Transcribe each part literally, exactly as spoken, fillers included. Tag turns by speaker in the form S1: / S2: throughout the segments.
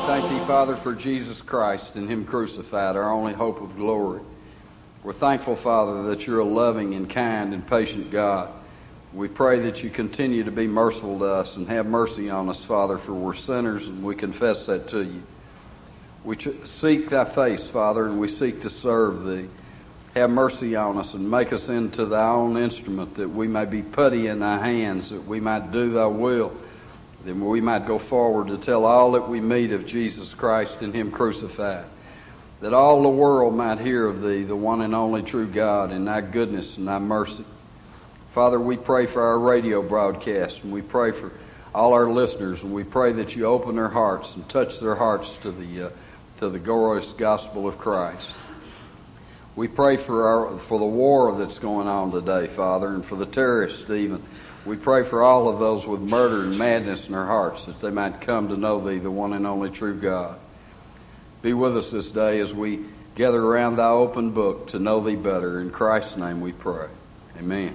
S1: thank thee, Father, for Jesus Christ and him crucified, our only hope of glory. We're thankful, Father, that you're a loving and kind and patient God. We pray that you continue to be merciful to us and have mercy on us, Father, for we're sinners and we confess that to you. We seek thy face, Father, and we seek to serve thee. Have mercy on us and make us into thy own instrument, that we may be putty in thy hands, that we might do thy will, that we might go forward to tell all that we meet of Jesus Christ and him crucified, that all the world might hear of thee, the one and only true God, and thy goodness and thy mercy. Father, we pray for our radio broadcast, and we pray for all our listeners, and we pray that you open their hearts and touch their hearts to the uh, to the glorious gospel of Christ. We pray for our for the war that's going on today, Father, and for the terrorists even. We pray for all of those with murder and madness in their hearts, that they might come to know thee, the one and only true God. Be with us this day as we gather around thy open book to know thee better. In Christ's name we pray. Amen.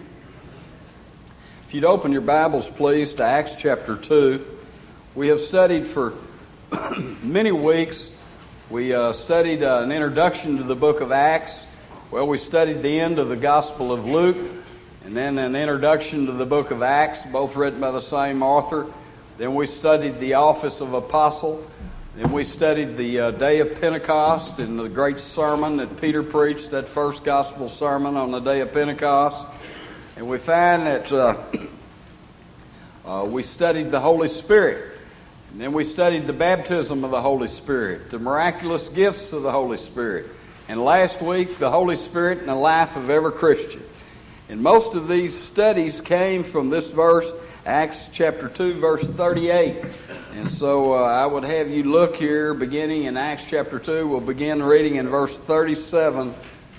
S1: If you'd open your Bibles, please, to Acts chapter two. We have studied for many weeks. We uh, studied uh, an introduction to the book of Acts. Well, we studied the end of the Gospel of Luke, and then an introduction to the book of Acts, both written by the same author. Then we studied the office of apostle. Then we studied the uh, day of Pentecost and the great sermon that Peter preached, that first gospel sermon on the day of Pentecost. And we find that uh, uh, we studied the Holy Spirit. And then we studied the baptism of the Holy Spirit, the miraculous gifts of the Holy Spirit. And last week, the Holy Spirit in the life of every Christian. And most of these studies came from this verse, Acts chapter two, verse thirty-eight. And so uh, I would have you look here, beginning in Acts chapter two. We'll begin reading in verse thirty-seven.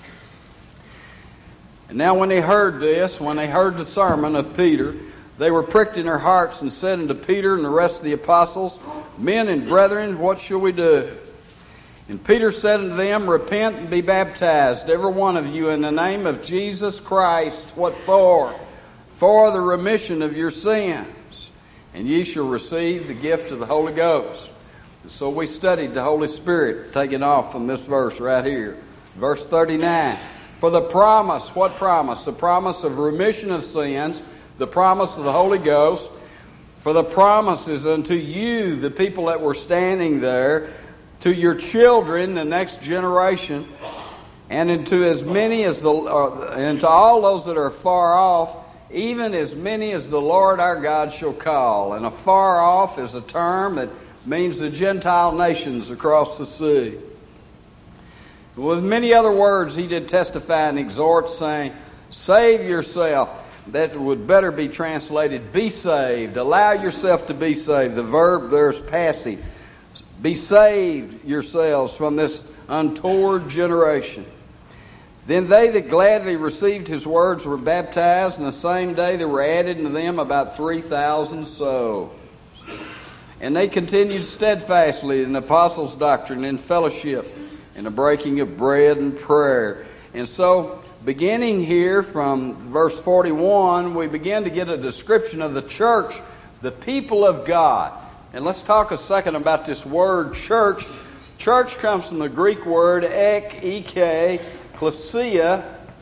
S1: And now when they heard this, when they heard the sermon of Peter, they were pricked in their hearts and said unto Peter and the rest of the apostles, Men and brethren, what shall we do? And Peter said unto them, Repent and be baptized, every one of you, in the name of Jesus Christ. What for? For the remission of your sins. And ye shall receive the gift of the Holy Ghost. And so we studied the Holy Spirit, taken off from this verse right here. Verse thirty-nine. For the promise, what promise? The promise of remission of sins, the promise of the Holy Ghost. For the promise is unto you, the people that were standing there, to your children, the next generation, and into as many as the, uh, and to all those that are far off, even as many as the Lord our God shall call. And afar off is a term that means the Gentile nations across the sea. With many other words, he did testify and exhort, saying, Save yourself. That would better be translated, be saved. Allow yourself to be saved. The verb there is passive. Be saved yourselves from this untoward generation. Then they that gladly received his words were baptized, and the same day there were added unto them about three thousand souls. And they continued steadfastly in the apostles' doctrine, in fellowship, in the breaking of bread and prayer. And so, beginning here from verse forty-one, we begin to get a description of the church, the people of God. And let's talk a second about this word church. Church comes from the Greek word ek, ek, klesia.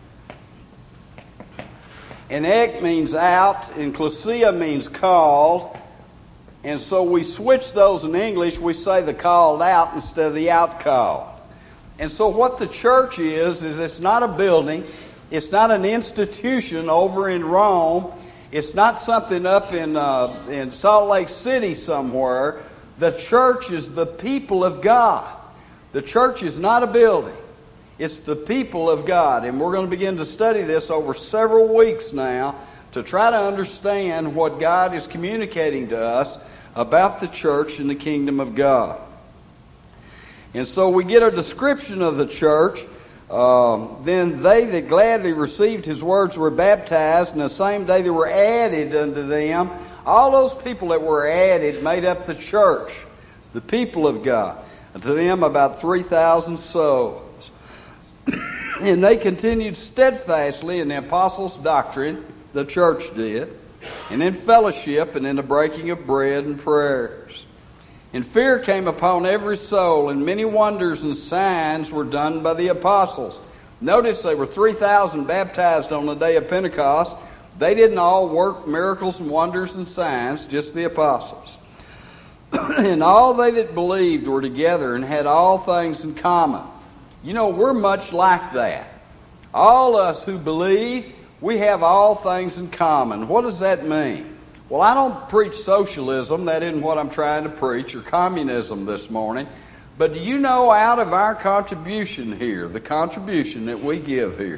S1: And ek means out, and klesia means called. And so we switch those in English. We say the called out instead of the out called. And so what the church is, is it's not a building. It's not an institution over in Rome. It's not something up in uh, in Salt Lake City somewhere. The church is the people of God. The church is not a building. It's the people of God. And we're going to begin to study this over several weeks now to try to understand what God is communicating to us about the church and the kingdom of God. And so we get a description of the church. Um, then they that gladly received his words were baptized, and the same day they were added unto them. All those people that were added made up the church, the people of God. Unto them about three thousand souls. And they continued steadfastly in the apostles' doctrine, the church did, and in fellowship, and in the breaking of bread and prayers. And fear came upon every soul, and many wonders and signs were done by the apostles. Notice there were three thousand baptized on the day of Pentecost. They didn't all work miracles and wonders and signs, just the apostles. And all they that believed were together and had all things in common. You know, we're much like that. All us who believe, we have all things in common. What does that mean? Well, I don't preach socialism. That isn't what I'm trying to preach, or communism this morning. But do you know, out of our contribution here, the contribution that we give here,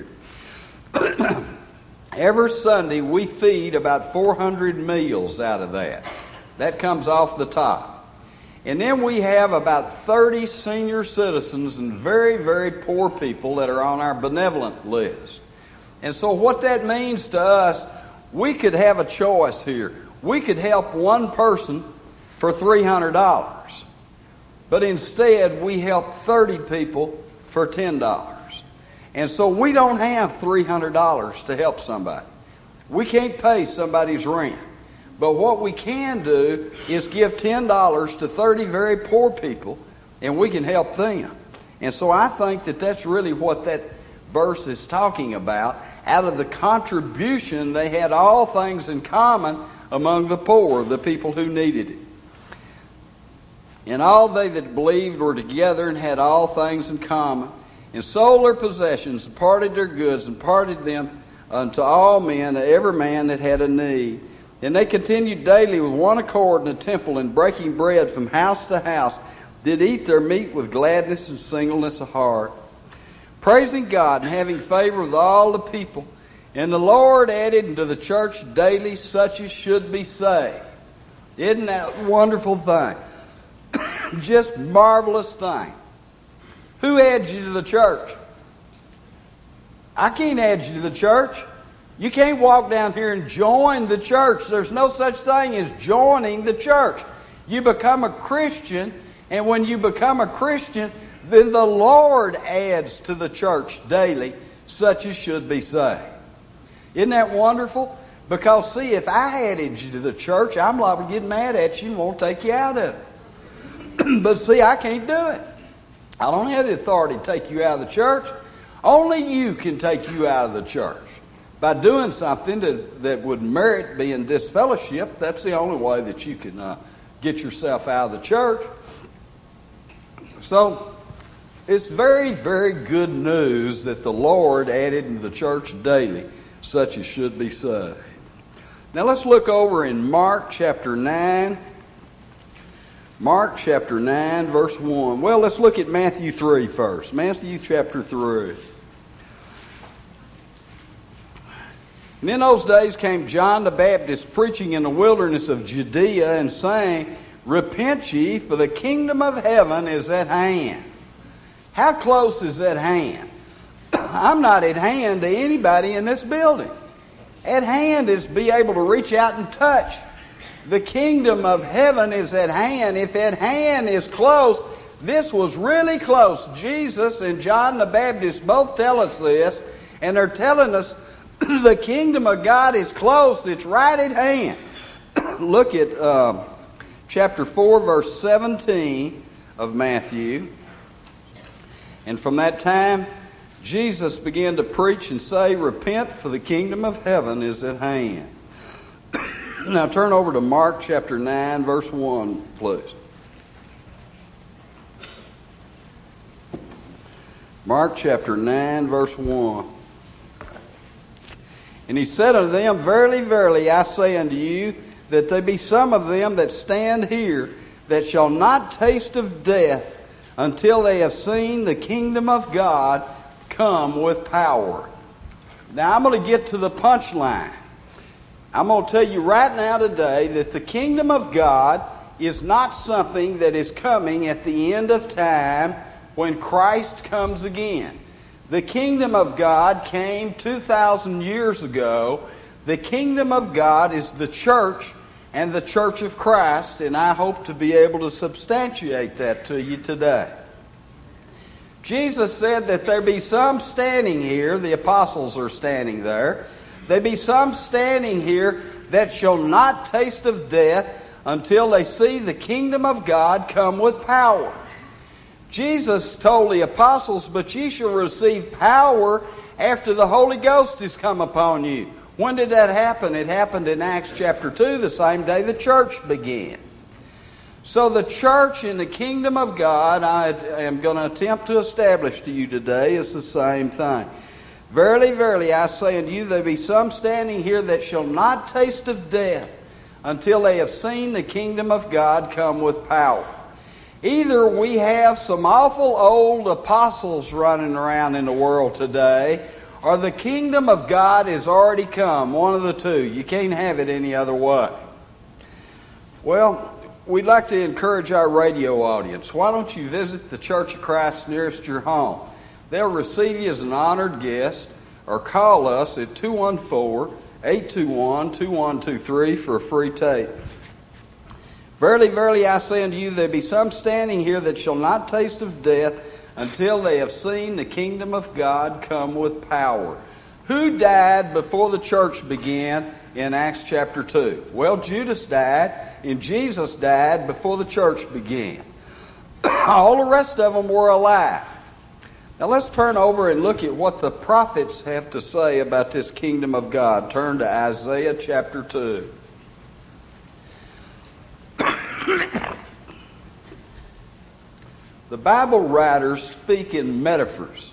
S1: every Sunday we feed about four hundred meals out of that. That comes off the top. And then we have about thirty senior citizens and very, very poor people that are on our benevolent list. And so what that means to us, we could have a choice here. We could help one person for three hundred dollars. But instead, we help thirty people for ten dollars. And so we don't have three hundred dollars to help somebody. We can't pay somebody's rent. But what we can do is give ten dollars to thirty very poor people, and we can help them. And so I think that that's really what that verse is talking about. Out of the contribution, they had all things in common among the poor, the people who needed it. And all they that believed were together and had all things in common, and sold their possessions, and parted their goods, and parted them unto all men, to every man that had a need. And they continued daily with one accord in the temple, and breaking bread from house to house, did eat their meat with gladness and singleness of heart, praising God and having favor with all the people. And the Lord added unto the church daily such as should be saved. Isn't that a wonderful thing? Just marvelous thing. Who adds you to the church? I can't add you to the church. You can't walk down here and join the church. There's no such thing as joining the church. You become a Christian, and when you become a Christian, then the Lord adds to the church daily such as should be saved. Isn't that wonderful? Because, see, if I added you to the church, I'm liable to get mad at you and won't take you out of it. But, see, I can't do it. I don't have the authority to take you out of the church. Only you can take you out of the church. By doing something that, that would merit being disfellowship, that's the only way that you can uh, get yourself out of the church. So, it's very, very good news that the Lord added into the church daily such as should be saved. Now let's look over in Mark chapter nine. Mark chapter nine, verse one. Well, let's look at Matthew three first. Matthew chapter three. And in those days came John the Baptist preaching in the wilderness of Judea and saying, Repent ye, for the kingdom of heaven is at hand. How close is at hand? I'm not at hand to anybody in this building. At hand is be able to reach out and touch. The kingdom of heaven is at hand. If at hand is close, this was really close. Jesus and John the Baptist both tell us this, and they're telling us the kingdom of God is close. It's right at hand. Look at uh, chapter four, verse seventeen of Matthew. And from that time, Jesus began to preach and say, Repent, for the kingdom of heaven is at hand. Now turn over to Mark chapter nine, verse one, please. Mark chapter nine, verse one. And he said unto them, Verily, verily, I say unto you, that there be some of them that stand here that shall not taste of death until they have seen the kingdom of God come with power. Now I'm going to get to the punchline. I'm going to tell you right now today that the kingdom of God is not something that is coming at the end of time when Christ comes again. The kingdom of God came two thousand years ago. The kingdom of God is the church and the church of Christ, and I hope to be able to substantiate that to you today. Jesus said that there be some standing here, the apostles are standing there, there be some standing here that shall not taste of death until they see the kingdom of God come with power. Jesus told the apostles, but ye shall receive power after the Holy Ghost is come upon you. When did that happen? It happened in Acts chapter two, the same day the church began. So the church in the kingdom of God, I am going to attempt to establish to you today, is the same thing. Verily, verily, I say unto you, there be some standing here that shall not taste of death until they have seen the kingdom of God come with power. Either we have some awful old apostles running around in the world today, or the kingdom of God is already come. One of the two. You can't have it any other way. Well, we'd like to encourage our radio audience. Why don't you visit the Church of Christ nearest your home? They'll receive you as an honored guest, or call us at two one four, eight two one, two one two three for a free tape. Verily, verily, I say unto you, there be some standing here that shall not taste of death until they have seen the kingdom of God come with power. Who died before the church began in Acts chapter two? Well, Judas died, and Jesus died before the church began. All the rest of them were alive. Now let's turn over and look at what the prophets have to say about this kingdom of God. Turn to Isaiah chapter two. The Bible writers speak in metaphors,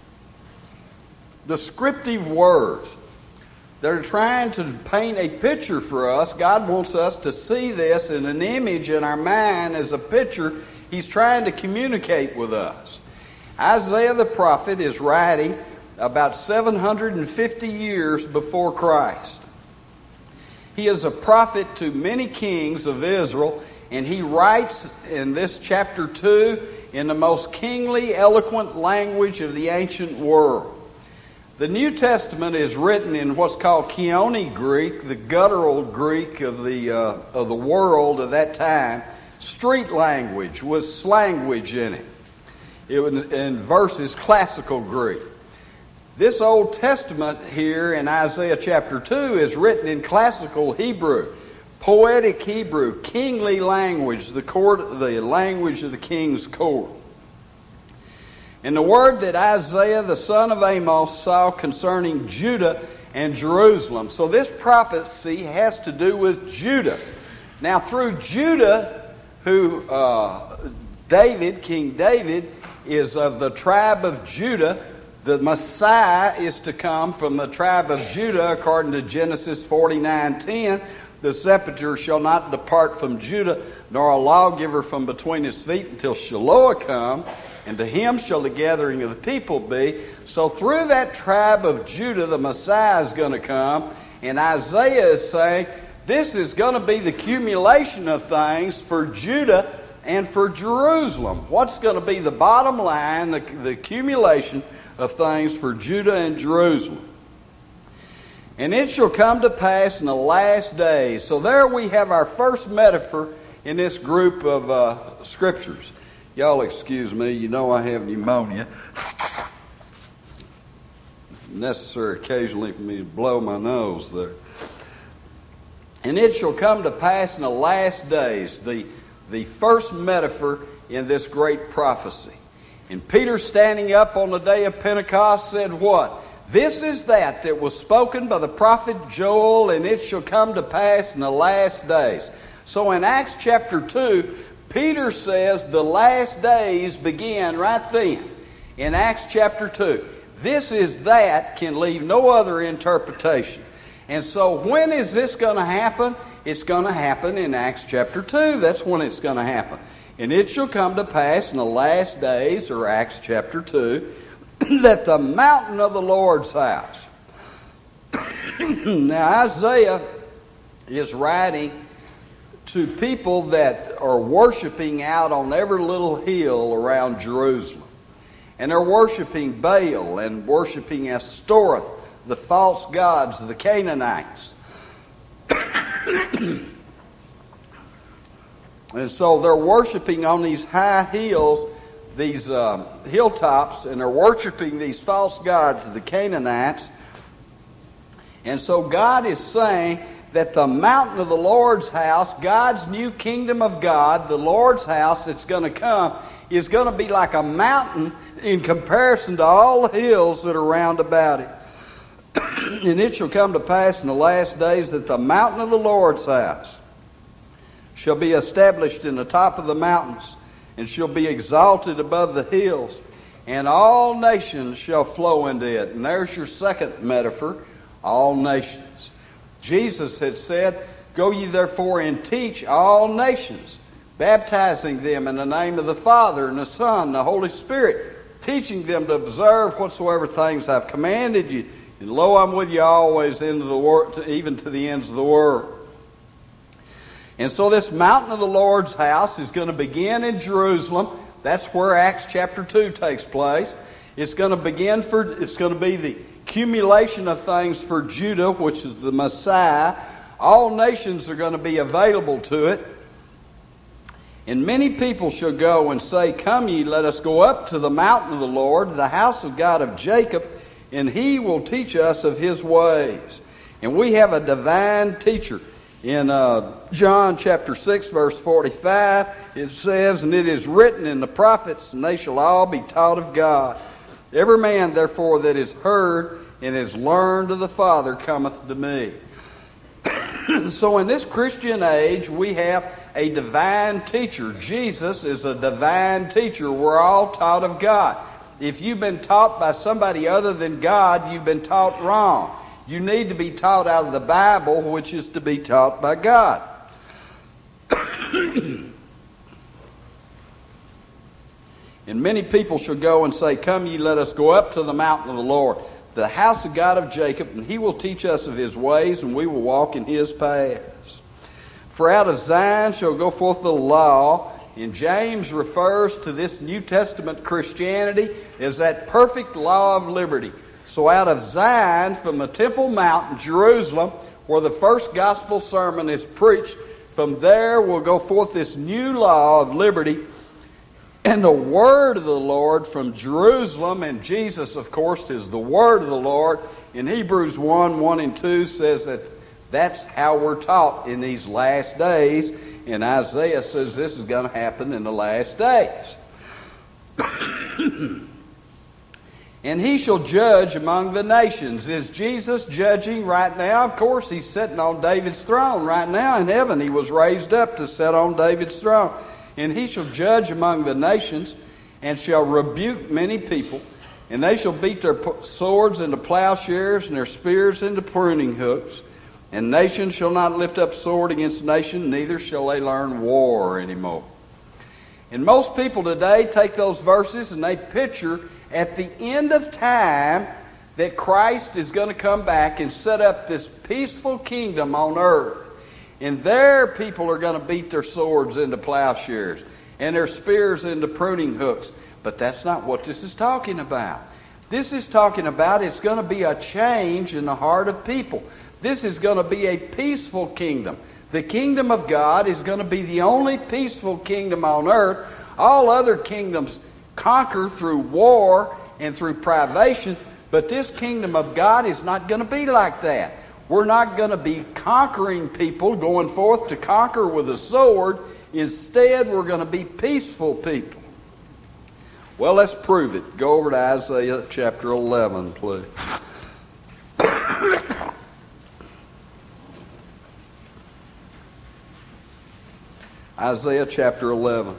S1: descriptive words. They're trying to paint a picture for us. God wants us to see this in an image in our mind as a picture. He's trying to communicate with us. Isaiah the prophet is writing about seven hundred fifty years before Christ. He is a prophet to many kings of Israel, and he writes in this chapter two in the most kingly, eloquent language of the ancient world. The New Testament is written in what's called Koine Greek, the guttural Greek of the uh, of the world of that time, street language with slanguage in it. It was in verses classical Greek. This Old Testament here in Isaiah chapter two is written in classical Hebrew, poetic Hebrew, kingly language, the court, the language of the king's court. And the word that Isaiah the son of Amos saw concerning Judah and Jerusalem. So this prophecy has to do with Judah. Now through Judah, who uh, David, King David, is of the tribe of Judah, the Messiah is to come from the tribe of Judah, according to Genesis forty-nine ten. The scepter shall not depart from Judah, nor a lawgiver from between his feet until Shiloh come, and to him shall the gathering of the people be. So through that tribe of Judah, the Messiah is going to come, and Isaiah is saying, this is going to be the accumulation of things for Judah and for Jerusalem. What's going to be the bottom line, the, the accumulation of things for Judah and Jerusalem? And it shall come to pass in the last days. So there we have our first metaphor in this group of uh, scriptures. Y'all excuse me, you know I have pneumonia. Necessary occasionally for me to blow my nose there. And it shall come to pass in the last days, the, the first metaphor in this great prophecy. And Peter, standing up on the day of Pentecost, said what? This is that that was spoken by the prophet Joel, and it shall come to pass in the last days. So in Acts chapter two, Peter says the last days begin right then. In Acts chapter two. This is that can leave no other interpretation. And so when is this going to happen? It's going to happen in Acts chapter two. That's when it's going to happen. And it shall come to pass in the last days, or Acts chapter two, that the mountain of the Lord's house. Now Isaiah is writing to people that are worshiping out on every little hill around Jerusalem. And they're worshiping Baal and worshiping Ashtoreth, the false gods of the Canaanites. And so they're worshiping on these high hills, these uh, hilltops, and they're worshiping these false gods of the Canaanites. And so God is saying that the mountain of the Lord's house, God's new kingdom of God, the Lord's house that's going to come, is going to be like a mountain in comparison to all the hills that are round about it. And it shall come to pass in the last days that the mountain of the Lord's house shall be established in the top of the mountains, and shall be exalted above the hills, and all nations shall flow into it. And there's your second metaphor, all nations. Jesus had said, "Go ye therefore and teach all nations, baptizing them in the name of the Father and the Son and the Holy Spirit, teaching them to observe whatsoever things I've commanded you. And lo, I'm with you always into the world, even to the ends of the world." And so this mountain of the Lord's house is going to begin in Jerusalem. That's where Acts chapter two takes place. It's going to begin for, it's going to be the accumulation of things for Judah, which is the Messiah. All nations are going to be available to it. And many people shall go and say, "Come ye, let us go up to the mountain of the Lord, the house of God of Jacob, and he will teach us of his ways." And we have a divine teacher. In uh, John chapter six, verse forty-five, it says, "And it is written in the prophets, and they shall all be taught of God. Every man, therefore, that is heard and is learned of the Father cometh to me." So in this Christian age, we have a divine teacher. Jesus is a divine teacher. We're all taught of God. If you've been taught by somebody other than God, you've been taught wrong. You need to be taught out of the Bible, which is to be taught by God. And many people shall go and say, "Come ye, let us go up to the mountain of the Lord, the house of God of Jacob, and he will teach us of his ways, and we will walk in his paths. For out of Zion shall go forth the law." And James refers to this New Testament Christianity as that perfect law of liberty. So out of Zion, from the Temple Mount, Jerusalem, where the first gospel sermon is preached, from there will go forth this new law of liberty. And the word of the Lord from Jerusalem, and Jesus, of course, is the word of the Lord. In Hebrews one, one and two says that that's how we're taught in these last days. And Isaiah says this is going to happen in the last days. And he shall judge among the nations. Is Jesus judging right now? Of course, he's sitting on David's throne right now in heaven. He was raised up to sit on David's throne. And he shall judge among the nations, and shall rebuke many people. And they shall beat their swords into plowshares, and their spears into pruning hooks. And nation shall not lift up sword against nation, neither shall they learn war anymore. And most people today take those verses and they picture at the end of time that Christ is going to come back and set up this peaceful kingdom on earth. And there people are going to beat their swords into plowshares and their spears into pruning hooks. But that's not what this is talking about. This is talking about it's going to be a change in the heart of people. This is going to be a peaceful kingdom. The kingdom of God is going to be the only peaceful kingdom on earth. All other kingdoms conquer through war and through privation, but this kingdom of God is not going to be like that. We're not going to be conquering people, going forth to conquer with a sword. Instead, we're going to be peaceful people. Well, let's prove it. Go over to Isaiah chapter eleven, please. Isaiah chapter eleven.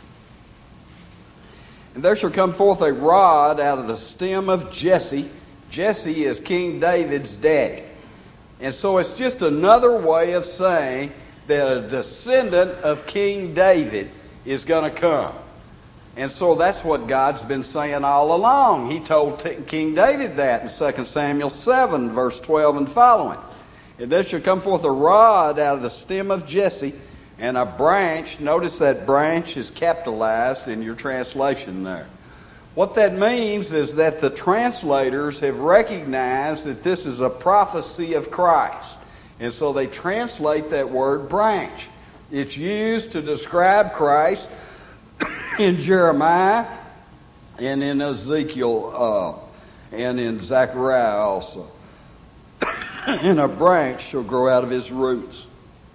S1: And there shall come forth a rod out of the stem of Jesse. Jesse is King David's daddy. And so it's just another way of saying that a descendant of King David is going to come. And so that's what God's been saying all along. He told King David that in Second Samuel seven, verse twelve and following. And there shall come forth a rod out of the stem of Jesse, and a branch. Notice that branch is capitalized in your translation there. What that means is that the translators have recognized that this is a prophecy of Christ. And so they translate that word branch. It's used to describe Christ in Jeremiah and in Ezekiel uh, and in Zechariah also. and a branch shall grow out of his roots.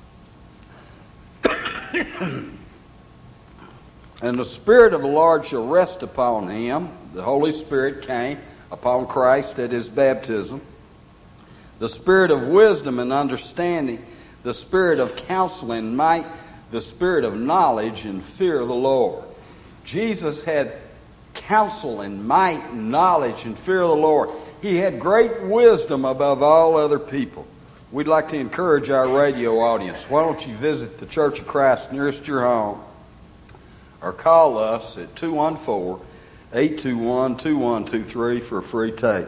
S1: And the Spirit of the Lord shall rest upon him. The Holy Spirit came upon Christ at his baptism. The Spirit of wisdom and understanding, the Spirit of counsel and might, the Spirit of knowledge and fear of the Lord. Jesus had counsel and might and knowledge and fear of the Lord. He had great wisdom above all other people. We'd like to encourage our radio audience. Why don't you visit the Church of Christ nearest your home, or call us at two one four, eight two one, two one two three for a free tape.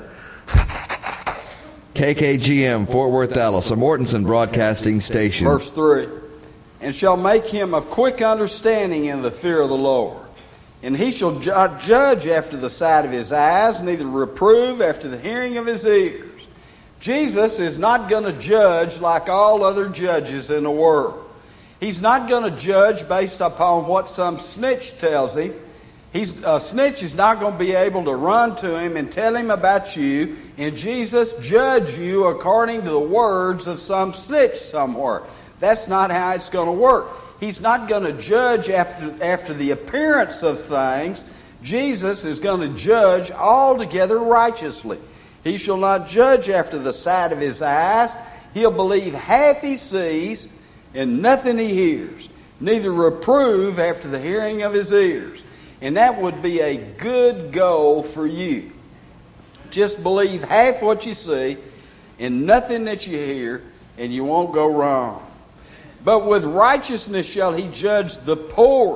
S2: K K G M, Fort Worth, Dallas, a Mortensen Broadcasting Station.
S1: Verse three, and shall make him of quick understanding in the fear of the Lord. And he shall ju- judge after the sight of his eyes, neither reprove after the hearing of his ears. Jesus is not going to judge like all other judges in the world. He's not going to judge based upon what some snitch tells him. He's, a snitch is not going to be able to run to him and tell him about you, and Jesus judge you according to the words of some snitch somewhere. That's not how it's going to work. He's not going to judge after, after the appearance of things. Jesus is going to judge altogether righteously. He shall not judge after the sight of his eyes. He'll believe half he sees and nothing he hears, neither reprove after the hearing of his ears. And that would be a good goal for you. Just believe half what you see and nothing that you hear, and you won't go wrong. But with righteousness shall he judge the poor.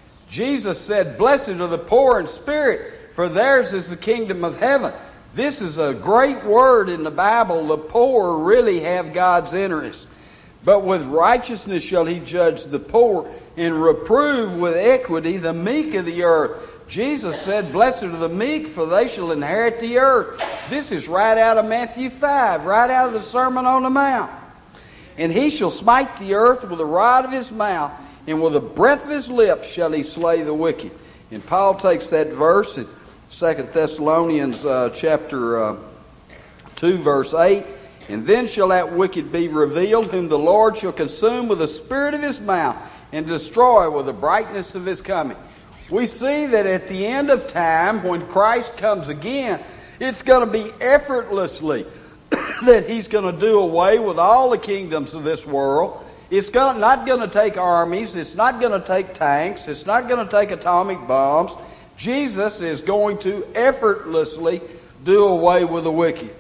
S1: Jesus said, blessed are the poor in spirit, for theirs is the kingdom of heaven. This is a great word in the Bible. The poor really have God's interest. But with righteousness shall he judge the poor, and reprove with equity the meek of the earth. Jesus said, blessed are the meek, for they shall inherit the earth. This is right out of Matthew five, right out of the Sermon on the Mount. And he shall smite the earth with the rod of his mouth, and with the breath of his lips shall he slay the wicked. And Paul takes that verse in Second Thessalonians uh, chapter uh, two, verse eight. And then shall that wicked be revealed, whom the Lord shall consume with the spirit of his mouth, and destroy with the brightness of his coming. We see that at the end of time, when Christ comes again, it's going to be effortlessly that he's going to do away with all the kingdoms of this world. It's going, not going to take armies. It's not going to take tanks. It's not going to take atomic bombs. Jesus is going to effortlessly do away with the wicked.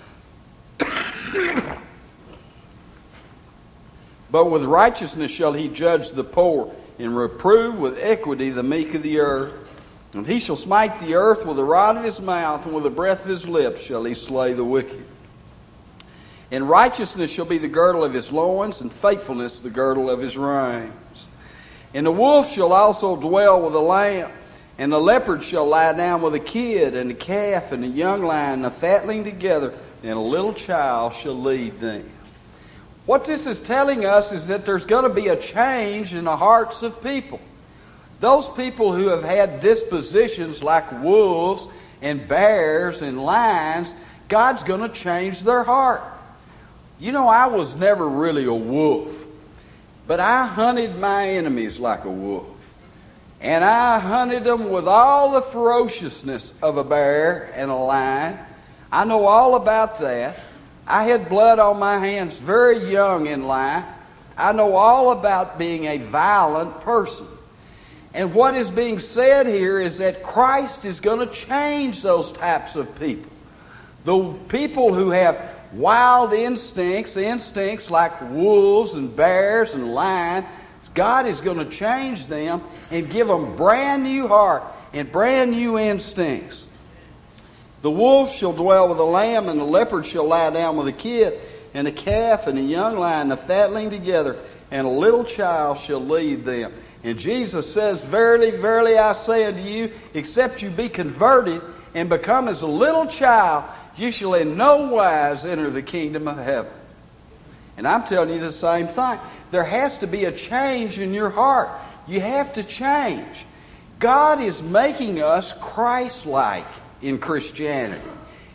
S1: But with righteousness shall he judge the poor, and reprove with equity the meek of the earth. And he shall smite the earth with the rod of his mouth, and with the breath of his lips shall he slay the wicked. And righteousness shall be the girdle of his loins, and faithfulness the girdle of his reins. And the wolf shall also dwell with the lamb, and the leopard shall lie down with a kid, and the calf, and the young lion, and the fatling together, and a little child shall lead them. What this is telling us is that there's going to be a change in the hearts of people. Those people who have had dispositions like wolves and bears and lions, God's going to change their heart. You know, I was never really a wolf, but I hunted my enemies like a wolf. And I hunted them with all the ferociousness of a bear and a lion. I know all about that. I had blood on my hands very young in life. I know all about being a violent person. And what is being said here is that Christ is going to change those types of people. The people who have wild instincts, instincts like wolves and bears and lions, God is going to change them and give them brand new heart and brand new instincts. The wolf shall dwell with the lamb, and the leopard shall lie down with the kid, and the calf and the young lion, the fatling together, and a little child shall lead them. And Jesus says, verily, verily, I say unto you, except you be converted and become as a little child, you shall in no wise enter the kingdom of heaven. And I'm telling you the same thing. There has to be a change in your heart. You have to change. God is making us Christ-like in Christianity.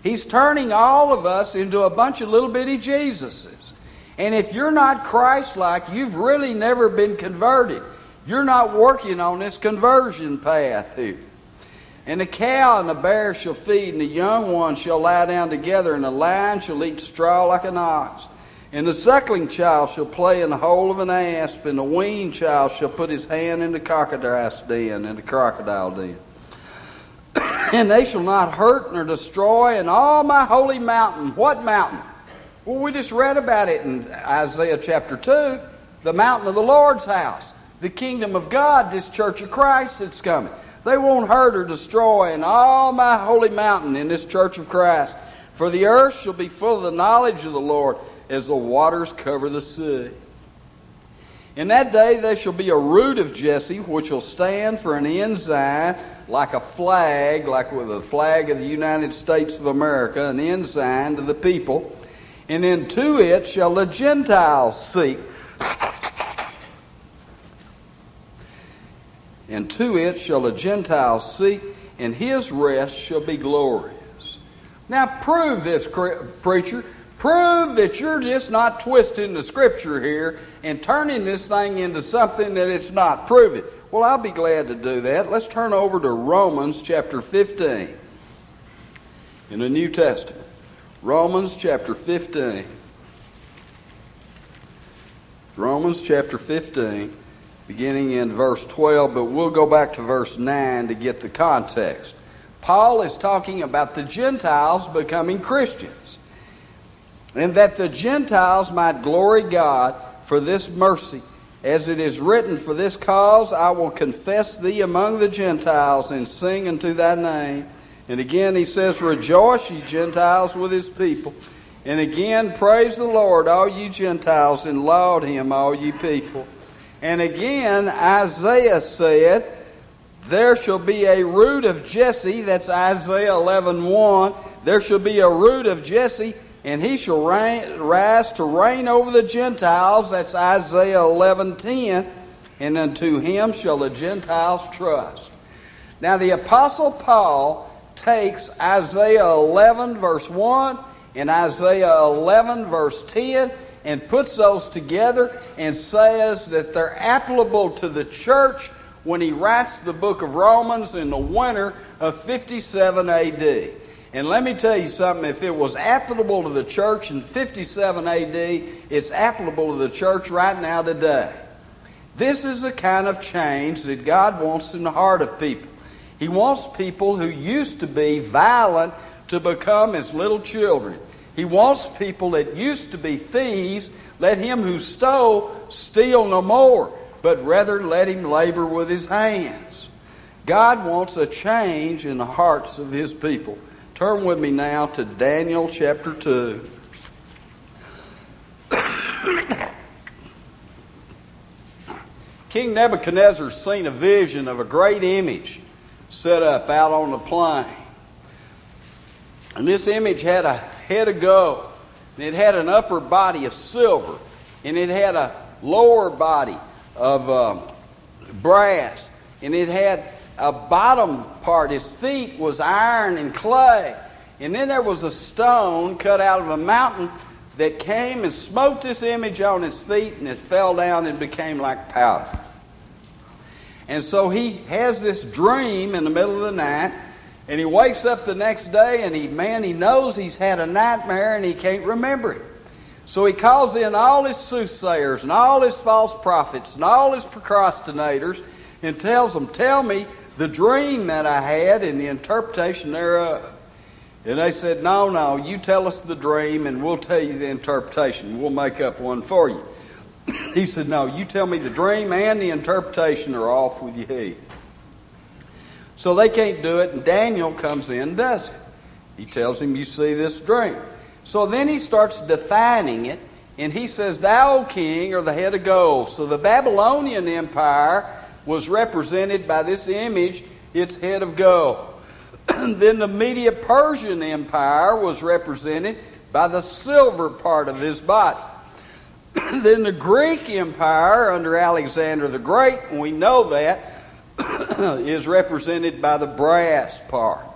S1: He's turning all of us into a bunch of little bitty Jesuses. And if you're not Christ-like, you've really never been converted. You're not working on this conversion path here. And the cow and the bear shall feed, and the young one shall lie down together, and the lion shall eat straw like an ox. And the suckling child shall play in the hole of an asp, and the weaned child shall put his hand in the crocodile's den, in the crocodile den. And they shall not hurt nor destroy in all my holy mountain. What mountain? Well, we just read about it in Isaiah chapter two. The mountain of the Lord's house. The kingdom of God, this church of Christ that's coming. They won't hurt or destroy in all my holy mountain in this church of Christ. For the earth shall be full of the knowledge of the Lord as the waters cover the sea. In that day there shall be a root of Jesse, which will stand for an ensign, like a flag, like with the flag of the United States of America, an ensign to the people. And into it shall the Gentiles seek. And to it shall the Gentiles seek, and his rest shall be glorious. Now prove this, preacher. Prove that you're just not twisting the Scripture here and turning this thing into something that it's not. Prove it. Well, I'll be glad to do that. Let's turn over to Romans chapter fifteen in the New Testament. Romans chapter fifteen. Romans chapter fifteen, beginning in verse twelve, but we'll go back to verse nine to get the context. Paul is talking about the Gentiles becoming Christians, and that the Gentiles might glory God for this mercy. As it is written, for this cause I will confess thee among the Gentiles and sing unto thy name. And again he says, rejoice ye Gentiles with his people. And again, praise the Lord, all ye Gentiles, and laud him, all ye people. And again, Isaiah said, there shall be a root of Jesse, that's Isaiah eleven one. There shall be a root of Jesse, and he shall reign, rise to reign over the Gentiles. That's Isaiah eleven ten. And unto him shall the Gentiles trust. Now the Apostle Paul takes Isaiah eleven verse one and Isaiah eleven verse ten and puts those together and says that they're applicable to the church when he writes the book of Romans in the winter of fifty-seven A D. And let me tell you something, if it was applicable to the church in fifty-seven A D, it's applicable to the church right now today. This is the kind of change that God wants in the heart of people. He wants people who used to be violent to become as little children. He wants people that used to be thieves, let him who stole steal no more, but rather let him labor with his hands. God wants a change in the hearts of his people. Turn with me now to Daniel chapter two. King Nebuchadnezzar seen a vision of a great image set up out on the plain. And this image had a head of gold, and it had an upper body of silver, and it had a lower body of uh, brass, and it had a bottom part. His feet was iron and clay, and then there was a stone cut out of a mountain that came and smote this image on his feet, and it fell down and became like powder. And so he has this dream in the middle of the night, and he wakes up the next day, and he man he knows he's had a nightmare and he can't remember it. So he calls in all his soothsayers and all his false prophets and all his procrastinators and tells them, tell me the dream that I had and the interpretation thereof. And they said, no, no, you tell us the dream and we'll tell you the interpretation. We'll make up one for you. He said, no, you tell me the dream and the interpretation are off with your head. So they can't do it, and Daniel comes in and does it. He tells him, you see this dream. So then he starts defining it, and he says, thou, O king, are the head of gold. So the Babylonian Empire was represented by this image, its head of gold. Then the Medo-Persian Empire was represented by the silver part of his body. Then the Greek Empire under Alexander the Great, and we know that, is represented by the brass part.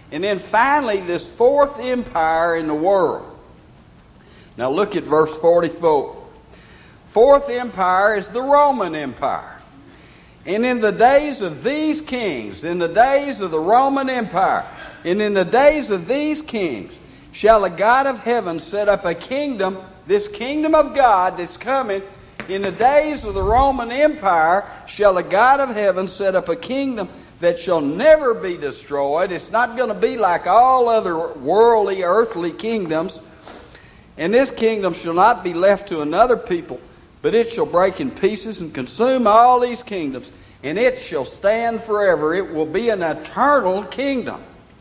S1: And then finally, this fourth empire in the world. Now look at verse forty-four. Fourth empire is the Roman Empire. And in the days of these kings, in the days of the Roman Empire, and in the days of these kings, shall the God of heaven set up a kingdom, this kingdom of God that's coming. In the days of the Roman Empire shall the God of heaven set up a kingdom that shall never be destroyed. It's not going to be like all other worldly, earthly kingdoms. And this kingdom shall not be left to another people, but it shall break in pieces and consume all these kingdoms, and it shall stand forever. It will be an eternal kingdom.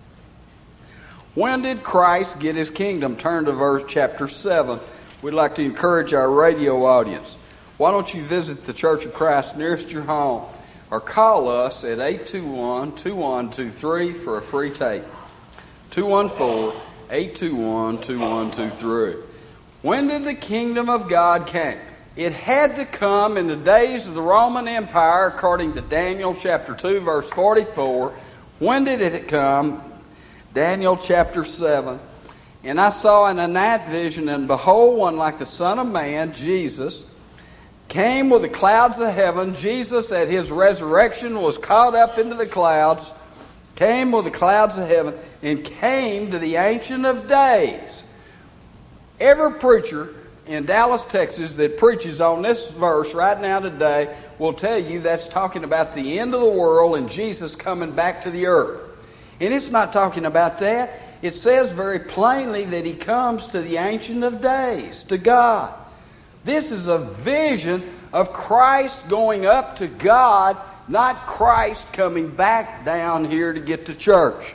S1: When did Christ get his kingdom? Turn to verse chapter seven. We'd like to encourage our radio audience. Why don't you visit the Church of Christ nearest your home, or call us at eight two one, two one two three for a free tape. two one four, eight two one, two one two three. When did the kingdom of God come? It had to come in the days of the Roman Empire, according to Daniel chapter two, verse forty-four. When did it come? Daniel chapter seven. And I saw in a night vision, and behold, one like the Son of Man, Jesus, came with the clouds of heaven. Jesus at his resurrection was caught up into the clouds, came with the clouds of heaven, and came to the Ancient of Days. Every preacher in Dallas, Texas that preaches on this verse right now today will tell you that's talking about the end of the world and Jesus coming back to the earth. And it's not talking about that. It says very plainly that he comes to the Ancient of Days, to God. This is a vision of Christ going up to God, not Christ coming back down here to get to church.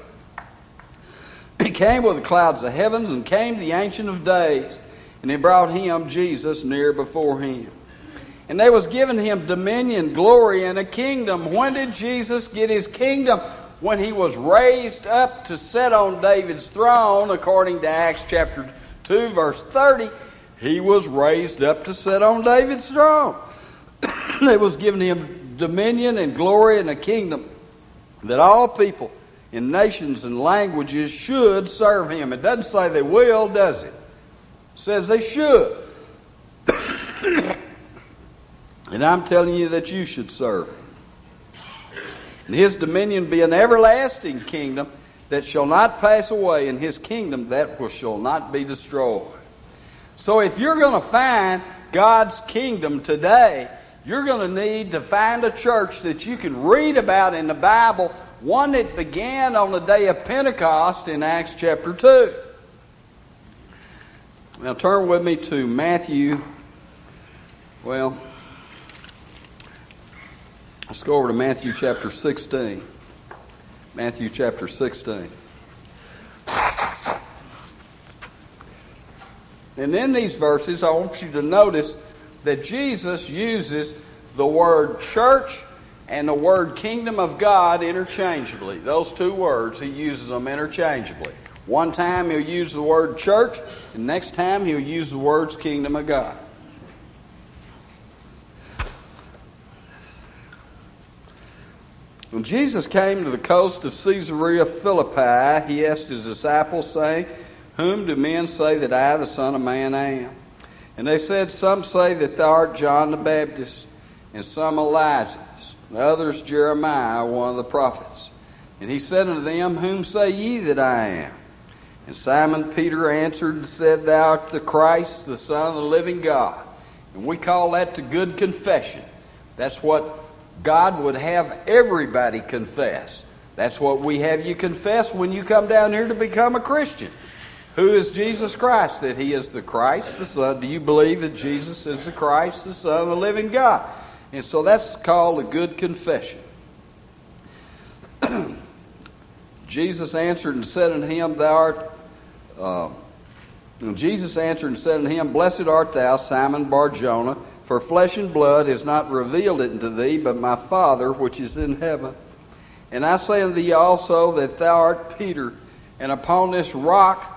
S1: He came with the clouds of heavens and came to the Ancient of Days. And they brought him, Jesus, near before him. And they was given him dominion, glory, and a kingdom. When did Jesus get his kingdom? When he was raised up to sit on David's throne, according to Acts chapter two, verse thirty. He was raised up to sit on David's throne. They was given him dominion and glory and a kingdom that all people in nations and languages should serve him. It doesn't say they will, does it? It says they should. And I'm telling you that you should serve him. And his dominion be an everlasting kingdom that shall not pass away, and his kingdom that shall not be destroyed. So if you're going to find God's kingdom today, you're going to need to find a church that you can read about in the Bible, one that began on the day of Pentecost in Acts chapter two. Now turn with me to Matthew. Well, let's go over to Matthew chapter sixteen. Matthew chapter sixteen. And in these verses, I want you to notice that Jesus uses the word church and the word kingdom of God interchangeably. Those two words, he uses them interchangeably. One time he'll use the word church, and next time he'll use the words kingdom of God. When Jesus came to the coast of Caesarea Philippi, he asked his disciples, saying, "Whom do men say that I, the Son of Man, am?" And they said, "Some say that thou art John the Baptist, and some Elijah, and others Jeremiah, one of the prophets." And he said unto them, "Whom say ye that I am?" And Simon Peter answered and said, "Thou art the Christ, the Son of the living God." And we call that the good confession. That's what God would have everybody confess. That's what we have you confess when you come down here to become a Christian. Who is Jesus Christ? That he is the Christ, the Son. Do you believe that Jesus is the Christ, the Son of the living God? And so that's called a good confession. Jesus answered and said unto him, Thou art... Uh, and Jesus answered and said unto him, Blessed art thou, Simon Bar-Jonah, for flesh and blood has not revealed it unto thee, but my Father which is in heaven. And I say unto thee also that thou art Peter, and upon this rock...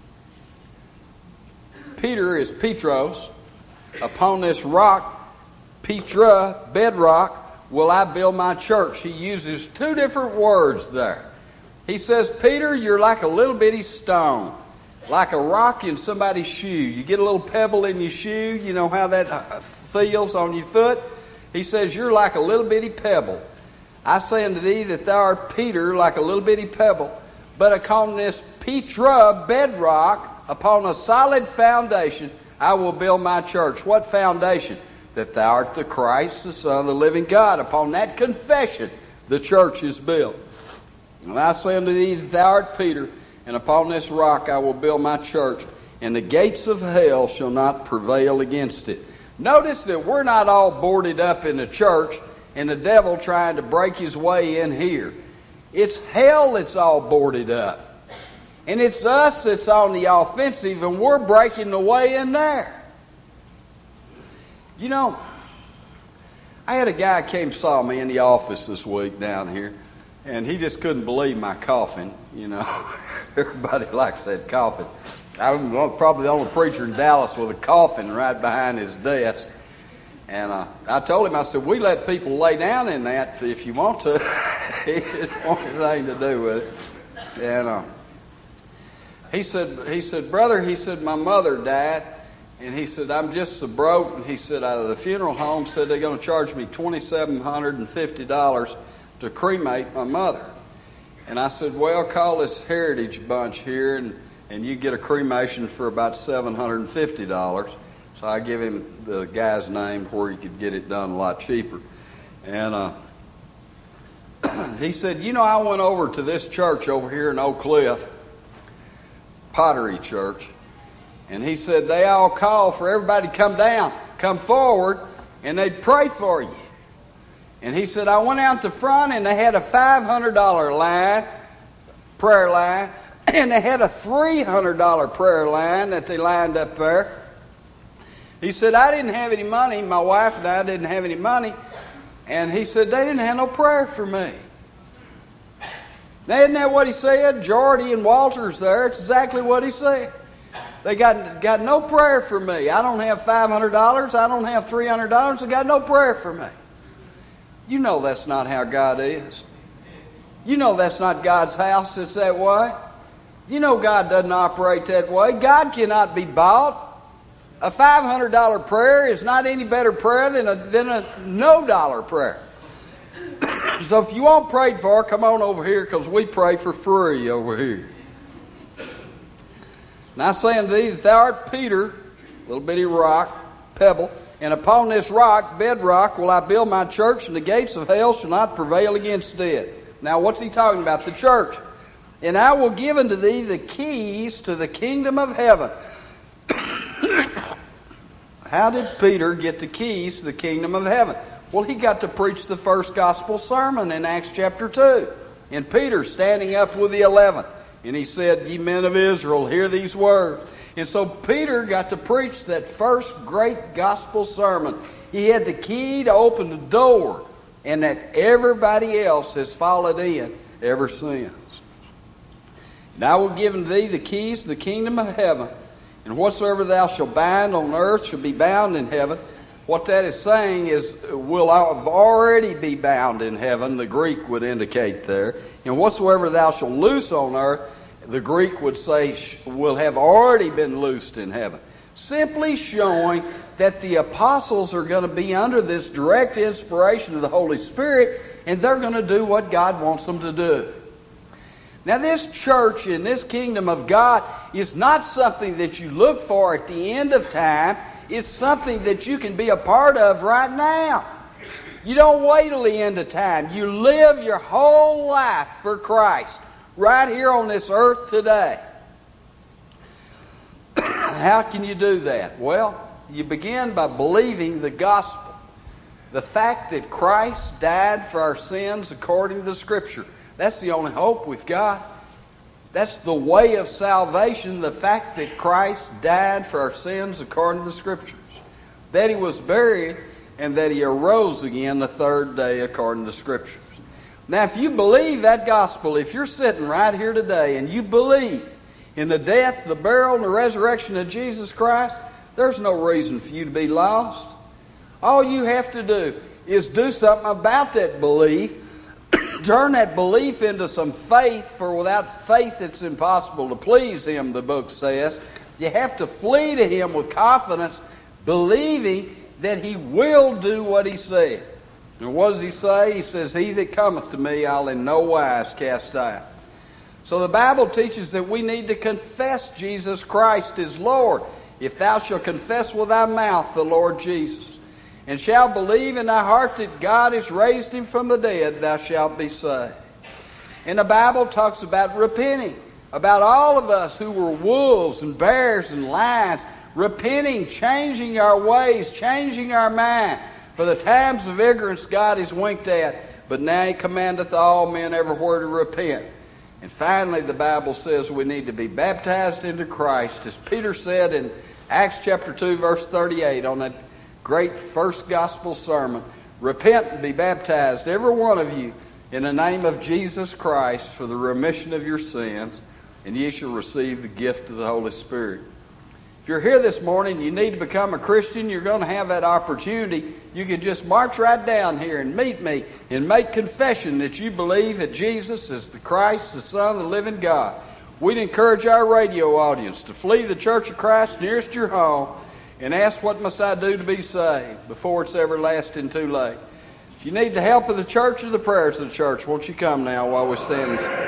S1: Peter is Petros. Upon this rock, Petra, bedrock, will I build my church. He uses two different words there. He says, Peter, you're like a little bitty stone, like a rock in somebody's shoe. You get a little pebble in your shoe, you know how that feels on your foot? He says, you're like a little bitty pebble. I say unto thee that thou art Peter, like a little bitty pebble, but upon this Petra bedrock, upon a solid foundation, I will build my church. What foundation? That thou art the Christ, the Son of the living God. Upon that confession, the church is built. And I say unto thee that thou art Peter, and upon this rock I will build my church, and the gates of hell shall not prevail against it. Notice that we're not all boarded up in the church and the devil trying to break his way in here. It's hell that's all boarded up. And it's us that's on the offensive, and we're breaking the way in there. You know, I had a guy came saw me in the office this week down here, and he just couldn't believe my coughing, you know. Everybody likes that coughing. I'm probably the only preacher in Dallas with a coffin right behind his desk. And uh, I told him, I said, we let people lay down in that if you want to. He didn't want anything to do with it. And uh, he said, he said, brother, he said, my mother died. And he said, I'm just so broke. And he said, out of the funeral home said they're going to charge me two thousand seven hundred fifty dollars to cremate my mother. And I said, well, call this Heritage Bunch here, and, and you get a cremation for about seven hundred fifty dollars. So I give him the guy's name where he could get it done a lot cheaper. And uh, he said, you know, I went over to this church over here in Oak Cliff, Pottery Church, and he said they all call for everybody to come down, come forward, and they'd pray for you. And he said, I went out the front, and they had a five hundred dollars line, prayer line, and they had a three hundred dollars prayer line that they lined up there. He said, I didn't have any money. My wife and I didn't have any money. And he said, they didn't have no prayer for me. Now, isn't that what he said? Jordy and Walter's there. It's exactly what he said. They got, got no prayer for me. I don't have five hundred dollars. I don't have three hundred dollars. They got no prayer for me. You know that's not how God is. You know that's not God's house that's that way. You know God doesn't operate that way. God cannot be bought. A five hundred dollars prayer is not any better prayer than a, than a no dollar prayer. So if you want prayed for, come on over here, because we pray for free over here. And I say unto thee that thou art Peter, little bitty rock, pebble, and upon this rock, bedrock, will I build my church, and the gates of hell shall not prevail against it. Now what's he talking about? The church. And I will give unto thee the keys to the kingdom of heaven. How did Peter get the keys to the kingdom of heaven? Well, he got to preach the first gospel sermon in Acts chapter two. And Peter standing up with the eleven. And he said, ye men of Israel, hear these words. And so Peter got to preach that first great gospel sermon. He had the key to open the door, and that everybody else has followed in ever since. And I will give unto thee the keys to the kingdom of heaven. And whatsoever thou shalt bind on earth shall be bound in heaven. What that is saying is, will already be bound in heaven, the Greek would indicate there. And whatsoever thou shalt loose on earth, the Greek would say, will have already been loosed in heaven. Simply showing that the apostles are going to be under this direct inspiration of the Holy Spirit, and they're going to do what God wants them to do. Now, this church in this kingdom of God is not something that you look for at the end of time. It's something that you can be a part of right now. You don't wait till the end of time. You live your whole life for Christ right here on this earth today. How can you do that? Well, you begin by believing the gospel. The fact that Christ died for our sins according to the Scripture. That's the only hope we've got. That's the way of salvation, the fact that Christ died for our sins according to the Scriptures. That He was buried and that He arose again the third day according to the Scriptures. Now, if you believe that gospel, if you're sitting right here today and you believe in the death, the burial, and the resurrection of Jesus Christ, there's no reason for you to be lost. All you have to do is do something about that belief turn that belief into some faith, for without faith it's impossible to please Him, the book says. You have to flee to Him with confidence, believing that He will do what He said. And what does He say? He says, "He that cometh to me, I'll in no wise cast out." So the Bible teaches that we need to confess Jesus Christ as Lord. "If thou shalt confess with thy mouth the Lord Jesus, and shalt believe in thy heart that God has raised Him from the dead, thou shalt be saved." And the Bible talks about repenting, about all of us who were wolves and bears and lions, repenting, changing our ways, changing our mind. For the times of ignorance God has winked at, but now He commandeth all men everywhere to repent. And finally, the Bible says we need to be baptized into Christ, as Peter said in Acts chapter two, verse thirty-eight, on that great first gospel sermon. "Repent and be baptized, every one of you, in the name of Jesus Christ, for the remission of your sins, and ye shall receive the gift of the Holy Spirit." If you're here this morning, you need to become a Christian, you're going to have that opportunity. You can just march right down here and meet me and make confession that you believe that Jesus is the Christ, the Son of the living God. We'd encourage our radio audience to flee the Church of Christ nearest your home and ask, "What must I do to be saved?" before it's everlasting too late. If you need the help of the church or the prayers of the church, won't you come now while we stand and